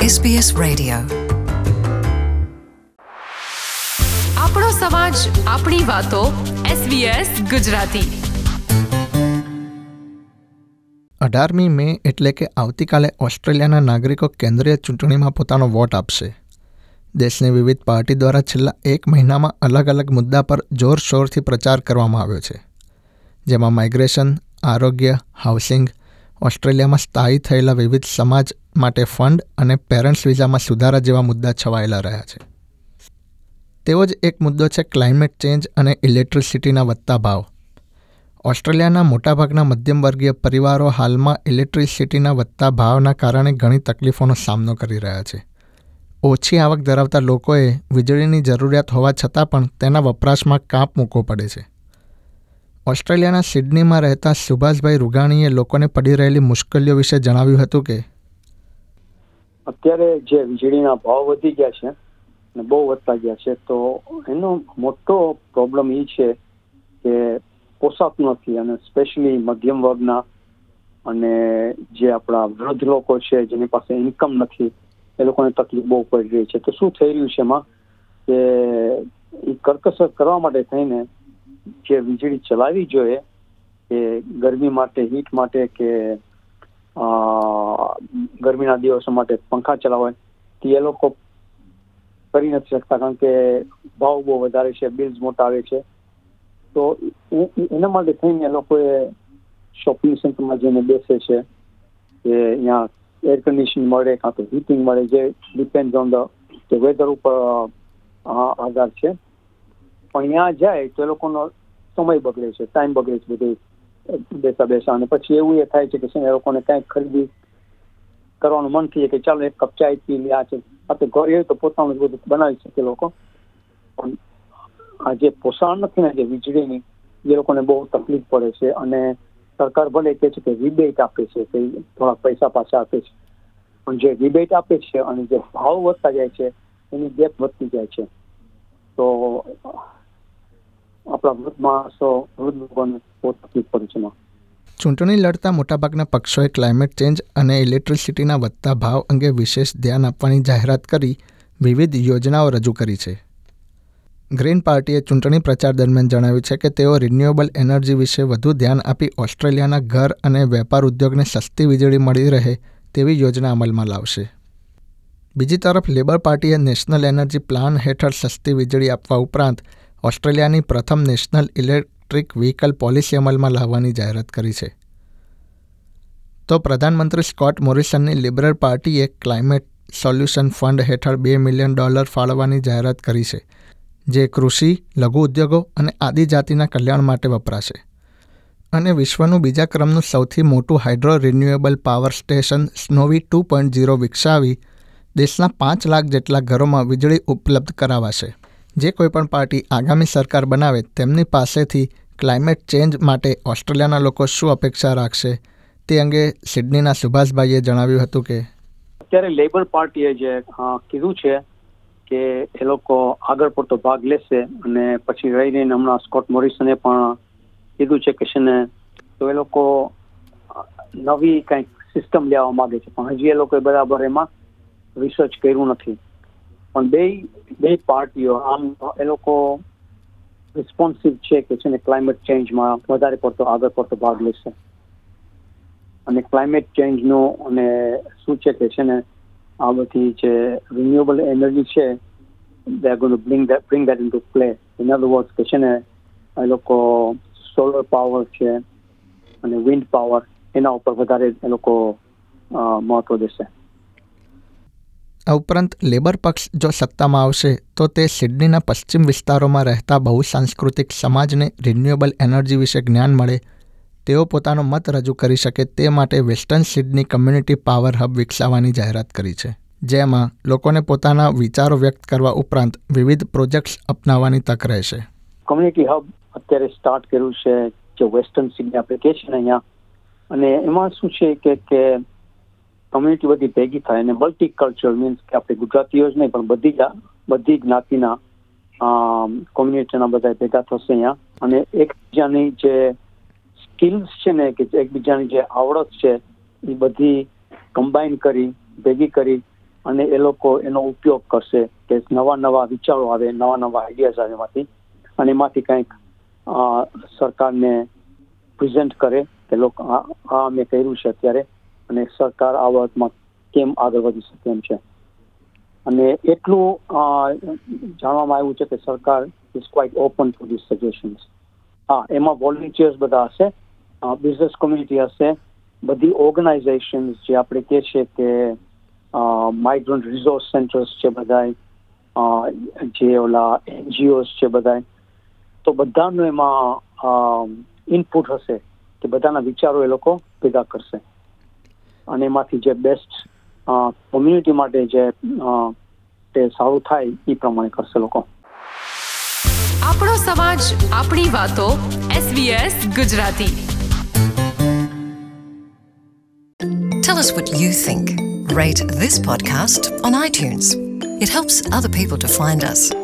SBS Radio. આપણો સમાજ, આપણી વાતો. SBS ગુજરાતી. 18મી મે એટલે કે આવતીકાલે ઓસ્ટ્રેલિયાના નાગરિકો કેન્દ્રીય ચૂંટણીમાં પોતાનો વોટ આપશે. દેશની વિવિધ પાર્ટી દ્વારા છેલ્લા એક મહિનામાં અલગ અલગ મુદ્દા પર જોરશોરથી પ્રચાર કરવામાં આવ્યો છે, જેમાં માઇગ્રેશન, આરોગ્ય, હાઉસિંગ, ઓસ્ટ્રેલિયામાં સ્થાયી થયેલા વિવિધ સમાજ માટે ફંડ અને પેરેન્ટ્સ વિઝામાં સુધારા જેવા મુદ્દા છવાયેલા રહ્યા છે. તેવો જ એક મુદ્દો છે ક્લાઇમેટ ચેન્જ અને ઇલેક્ટ્રિસિટીના વધતા ભાવ. ઓસ્ટ્રેલિયાના મોટાભાગના મધ્યમવર્ગીય પરિવારો હાલમાં ઇલેક્ટ્રિસિટીના વધતા ભાવના કારણે ઘણી તકલીફોનો સામનો કરી રહ્યા છે. ઓછી આવક ધરાવતા લોકોએ વીજળીની જરૂરિયાત હોવા છતાં પણ તેના વપરાશમાં કાપ મૂકવો પડે છે. ઓસ્ટ્રેલિયાના સિડનીમાં રહેતા સુભાષભાઈ રૂઘાણીએ લોકોને પડી રહેલી મુશ્કેલીઓ વિશે જણાવ્યું હતું કે અત્યારે જે વીજળીના ભાવ વધી ગયા છે અને બહુ વધતા ગયા છે, તો એનો મોટો પ્રોબ્લેમ એ છે કે પોસાતું નથી, અને સ્પેશિયલી મધ્યમ વર્ગના અને જે આપણા વૃદ્ધ લોકો છે જેની પાસે ઇન્કમ નથી, એ લોકોને તકલીફ બહુ પડી રહી છે. તો શું થઈ રહ્યું છે એમાં કે એ કરકસર કરવા માટે થઈને જે વીજળી ચલાવવી જોઈએ કે ગરમી માટે, હીટ માટે કે ગરમીના દિવસો માટે પંખા ચલાવવા, તે એ લોકો કરી નથી શકતા, કારણ કે ભાવ બહુ વધારે છે, બિલ્સ મોટા આવે છે. તો એના માટે થઈને એ લોકોએ શોપિંગ સેન્ટરમાં જઈને બેસે છે કે અહીંયા એર કન્ડિશન મળે કાં તો હીટિંગ મળે, જે ડિપેન્ડ ઓન ધ વેધર ઉપર આધાર છે. પણ અહીંયા જાય તો એ લોકોનો સમય બગડે છે, ટાઈમ બગડે છે બધું બેસા, અને પછી એવું એ થાય છે કે એ લોકોને કંઈક ખરીદી કરવાનું મન થઈએ કે ચાલો એક કપ ચાય પી લે, આ છે આ તો ઘરે હોય તો પોતાનું બધું બનાવી શકે લોકો. પણ આ જે પોષણ નથી ને જે વીજળીની, એ લોકોને બહુ તકલીફ પડે છે. અને સરકાર ભલે કહે છે કે રિબેટ આપે છે, કે થોડા પૈસા પાછા આપે છે, પણ જે રિબેટ આપે છે અને જે ભાવ વધતા જાય છે એની ગેપ વધતી જાય છે. તો આપણા વૃદ્ધ માણસો, વૃદ્ધ લોકોને બહુ તકલીફ પડે છે. ચૂંટણી લડતા મોટાભાગના પક્ષોએ ક્લાઇમેટ ચેન્જ અને ઇલેક્ટ્રિસિટીના વધતા ભાવ અંગે વિશેષ ધ્યાન આપવાની જાહેરાત કરી વિવિધ યોજનાઓ રજૂ કરી છે. ગ્રીન પાર્ટીએ ચૂંટણી પ્રચાર દરમિયાન જણાવ્યું છે કે તેઓ રિન્યુએબલ એનર્જી વિશે વધુ ધ્યાન આપી ઓસ્ટ્રેલિયાના ઘર અને વેપાર ઉદ્યોગને સસ્તી વીજળી મળી રહે તેવી યોજના અમલમાં લાવશે. બીજી તરફ લેબર પાર્ટીએ નેશનલ એનર્જી પ્લાન હેઠળ સસ્તી વીજળી આપવા ઉપરાંત ઓસ્ટ્રેલિયાની પ્રથમ નેશનલ ઇલેક્ટ્રિક વ્હીકલ પોલિસી અમલમાં લાવવાની જાહેરાત કરી છે. તો પ્રધાનમંત્રી સ્કોટ મોરિસનની લિબરલ પાર્ટીએ ક્લાઇમેટ સોલ્યુશન ફંડ હેઠળ $2 મિલિયન ફાળવવાની જાહેરાત કરી છે, જે કૃષિ, લઘુ ઉદ્યોગો અને આદિજાતિના કલ્યાણ માટે વપરાશે. અને વિશ્વનું બીજા ક્રમનું સૌથી મોટું hydro renewable power station Snowy 2.0 વિકસાવી દેશના 5 લાખ જેટલા ઘરોમાં વીજળી ઉપલબ્ધ કરાવાશે. જે કોઈપણ પાર્ટી આગામી સરકાર બનાવે તેમની પાસેથી ક્લાઇમેટ ચેન્જ માટે ઓસ્ટ્રેલિયાના લોકો શું અપેક્ષા રાખશે તે અંગે સિડનીના સુભાષભાઈએ જણાવ્યું હતું કે અત્યારે લેબર પાર્ટીએ જે કીધું છે કે એ લોકો આગળ પડતો ભાગ લેશે, અને પછી રહીને હમણાં સ્કોટ મોરિસને પણ કીધું છે કે છે ને, તો એ લોકો નવી કંઈક સિસ્ટમ લેવા માંગે છે, પણ હજી એ લોકોએ બરાબર એમાં રિસર્ચ કર્યું નથી. પણ બે પાર્ટીઓ આમ એ લોકો રિસ્પોન્સિવ છે કે છે ને ક્લાઇમેટ ચેન્જમાં વધારે પડતો આગળ પડતો ભાગ લેશે. અને ક્લાઇમેટ ચેન્જનું અને શું છે કે છે ને આ બધી જે રિન્યુએબલ એનર્જી છે, they are going to bring that into play. In other words, કે છે ને એ લોકો સોલર પાવર છે અને વિન્ડ પાવર, એના ઉપર વધારે એ લોકો મહત્વ દેશે. આ ઉપરાંત લેબર પક્ષ જો સત્તામાં આવશે તો તે સિડનીના પશ્ચિમ વિસ્તારોમાં રહેતા બહુસાંસ્કૃતિક સમાજને રિન્યુએબલ એનર્જી વિશે જ્ઞાન મળે, તેઓ પોતાનો મત રજૂ કરી શકે તે માટે western Sydney community power hub વિકસાવવાની જાહેરાત કરી છે, જેમાં લોકોને પોતાના વિચારો વ્યક્ત કરવા ઉપરાંત વિવિધ પ્રોજેક્ટ્સ અપનાવવાની તક રહેશે. કમ્યુનિટી હબ અત્યારે સ્ટાર્ટ કર્યું છે, જે વેસ્ટર્ન સિડની એપ્લિકેશન અહીંયા, અને એમાં શું છે કે કમ્યુનિટી બધી ભેગી થાય, અને મલ્ટીકલ્ચરલ મીન્સ કે આપણે ગુજરાતીઓ જ નહીં પણ બધી જ્ઞાતિના કોમ્યુનિટીના બધા ભેગા થશે અહીંયા, અને એકબીજાની જે સ્કિલ્સ છે ને, કે એકબીજાની જે આવડત છે એ બધી કમ્બાઈન કરી ભેગી કરી અને એ લોકો એનો ઉપયોગ કરશે કે નવા વિચારો આવે, નવા આઈડિયાઝ આવે એમાંથી, અને એમાંથી કંઈક સરકારને પ્રેઝન્ટ કરે કે લોકો આ અમે કર્યું છે અત્યારે, અને સરકાર આ બાબતમાં કેમ આગળ વધી શકે એમ છે. અને એટલું જાણવામાં આવ્યું છે કે સરકાર is quite open to this suggestions. હા, એમાં વોલન્ટિયર્સ બધા હશે, બિઝનેસ કોમ્યુનિટી હશે, બધી ઓર્ગેનાઇઝેશન્સ જે આપણે કહે છે કે માઇગ્રન્ટ રિસોર્સ સેન્ટર્સ છે બધાય, જે ઓલા NGOs છે બધાય, તો બધાનું એમાં ઇનપુટ હશે કે બધાના વિચારો એ લોકો ભેગા કરશે, અને એમાંથી જે બેસ્ટ કોમ્યુનિટી માટે જે તે સારું થાય એ પ્રમાણે કરશે લોકો. આપણો સમાજ, આપણી વાતો. SBS Gujarati. Tell us what you think. Rate this podcast on iTunes. It helps other people to find us.